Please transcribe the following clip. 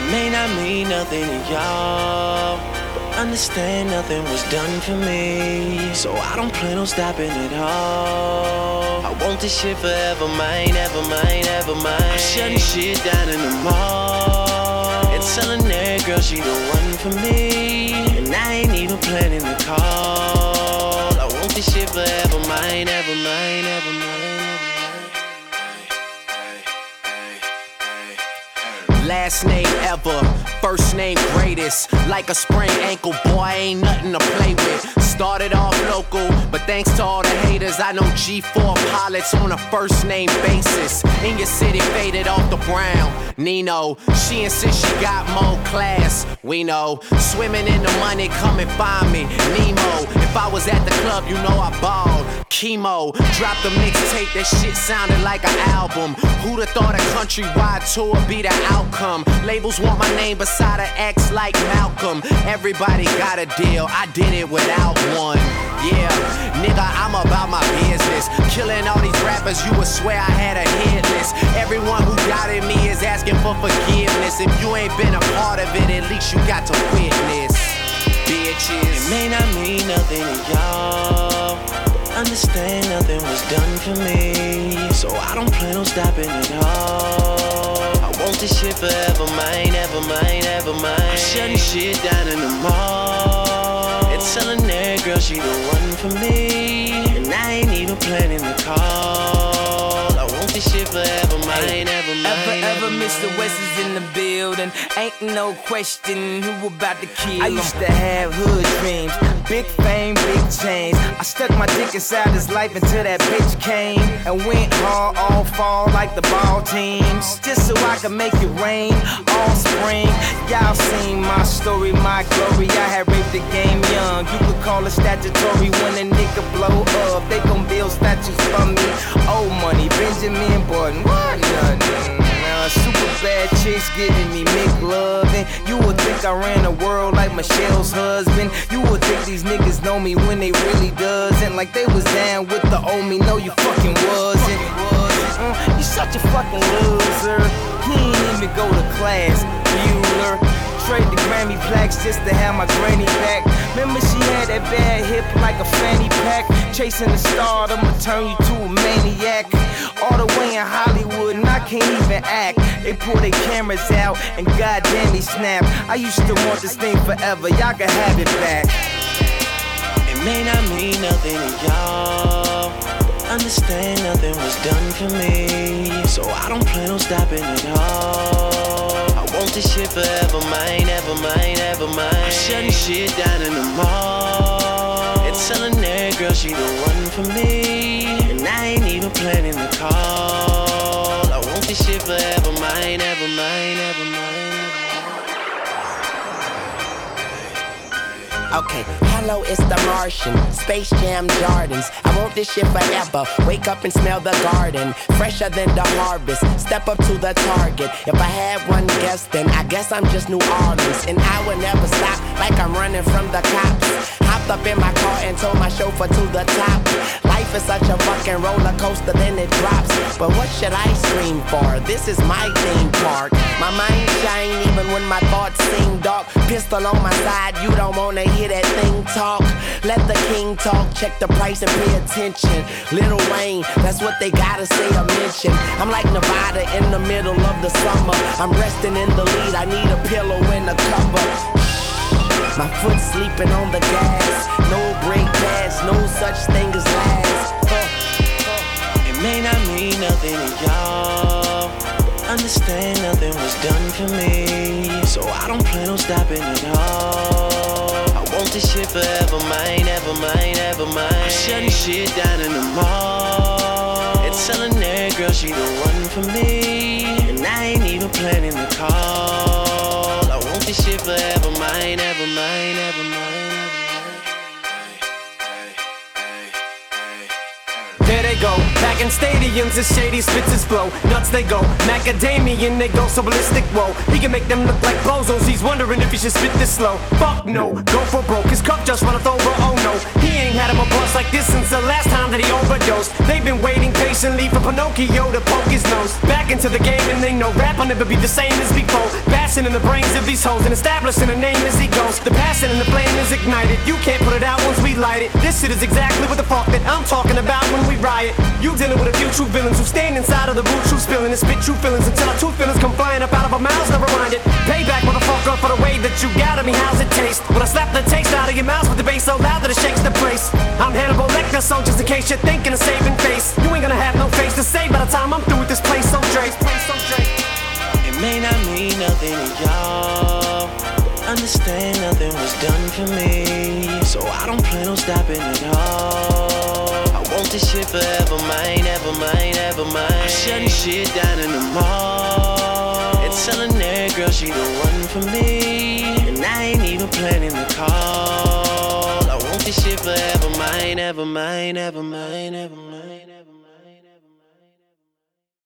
may not mean nothing to y'all, but understand nothing was done for me. So I don't plan on stopping at all. I want this shit forever, mine, ever mine, ever mine. I'm shutting shit down in the mall and telling that girl she the one for me. And I ain't even planning to call. I want this shit forever, mine, ever mine, ever mine. Last name ever, first name greatest. Like a sprained ankle, boy, ain't nothing to play with. Started off local, but thanks to all the haters, I know G4 pilots on a first name basis. In your city, faded off the brown. Nino, she insists she got more class. We know, swimming in the money, come and find me. Nemo, if I was at the club, you know I balled. Chemo, dropped a mixtape, that shit sounded like an album. Who'da thought a countrywide tour be the outcome? Labels want my name beside an X like Malcolm. Everybody got a deal, I did it without one. Yeah, nigga, I'm about my business. Killing all these rappers, you would swear I had a hit list. Everyone who doubted me is asking for forgiveness. If you ain't been a part of it, at least you got to witness. Bitches, it may not mean nothing to y'all, understand nothing was done for me. So I don't plan on stopping at all. I want this shit forever, mine, ever mine, ever mine. I'm shutting shit down in the mall and telling that girl she the one for me. And I ain't even planning to call. I want this shit forever, mine, ever mine, ever Mr. West is in the building. Ain't no question who about to kill him. I used to have hood dreams, big fame, big chains. I stuck my dick inside his life until that bitch came and went hard all fall like the ball teams, just so I could make it rain all spring. Y'all seen my story, my glory. I had raped the game young. You could call it statutory when a nigga blow up. They gon' build statues for me. Old money, Benjamin Button, what nothing. Super bad chicks giving me McLovin'. You would think I ran the world like Michelle's husband. You would think these niggas know me when they really doesn't. Like they was down with the old me, no you fucking wasn't. You such a fucking loser. He ain't even go to class, Bueller. Trade the Grammy plaques just to have my granny back. Remember she had that bad hip like a fanny pack. Chasing the star, I'ma turn you to a maniac. All the way in Hollywood and I can't even act. They pull their cameras out and goddamn they snap. I used to want this thing forever, y'all can have it back. It may not mean nothing to y'all, understand nothing was done for me. So I don't plan on stopping at all. I want this shit forever, mine, ever mine, ever mine. I'm shutting shit down in the mall and telling that girl she the one for me. And I ain't even planning to call. I want this shit forever, mine, ever mine, ever mine. Okay, hello, it's the Martian, Space Jam Jordans. I want this shit forever. Wake up and smell the garden, fresher than the harvest. Step up to the target. If I had one guess, then I guess I'm just New Orleans. And I would never stop like I'm running from the cops. Hopped up in my car and told my chauffeur to the top. Life is such a fucking roller coaster, then it drops. But what should I scream for? This is my theme park. My mind shine even when my thoughts seem dark. Pistol on my side, you don't wanna hear that thing talk. Let the king talk, check the price and pay attention. Lil Wayne, that's what they gotta say or mention. I'm like Nevada in the middle of the summer. I'm resting in the lead, I need a pillow and a cover. My foot sleeping on the gas. No brake pads, no such thing as last. It may not mean nothing to y'all, understand nothing was done for me. So I don't plan on stopping at all. I want this shit forever, mine, ever mine, ever mine. I'm shutting shit down in the mall and telling that girl she the one for me. And I ain't even planning to call. I want this shit forever, mine, ever mine, ever mine. There they go, back in stadiums as shady spits his flow. Nuts they go, macadamian they go so ballistic, whoa. He can make them look like bozos, he's wondering if he should spit this slow. Fuck no, go for broke, his cup just runneth over, oh no. He ain't had him a bust like this since the last time that he overdosed. They've been waiting patiently for Pinocchio to poke his nose back into the game, and they know rap will never be the same as before. blasting in the brains of these hoes and establishing a name as he goes. The passion and the flame is ignited. You can't put it out once we light it. This shit is exactly what the fuck that I'm talking about when we riot. You dealing with a few true villains who stand inside of the root, true spilling and spit true feelings until our true feelings come flying up out of our mouths. Never mind it. Payback, motherfucker, for the way that you got at me. How's it taste? When I slap the taste out of your mouth with the bass so loud that it shakes the place. I'm Hannibal Lecter, so just in case you're thinking of saving face, you ain't gonna have no face to say by the time I'm through with this place. So Drake, it may not mean nothing to y'all, but understand nothing was done for me, so I don't plan on stopping at all. I want this shit forever, mine, ever mine, ever mine. I'm shutting shit down in the mall and telling that girl she the one for me, and I ain't even planning the call. I want this shit forever, mine, ever mine, ever mine, ever mine.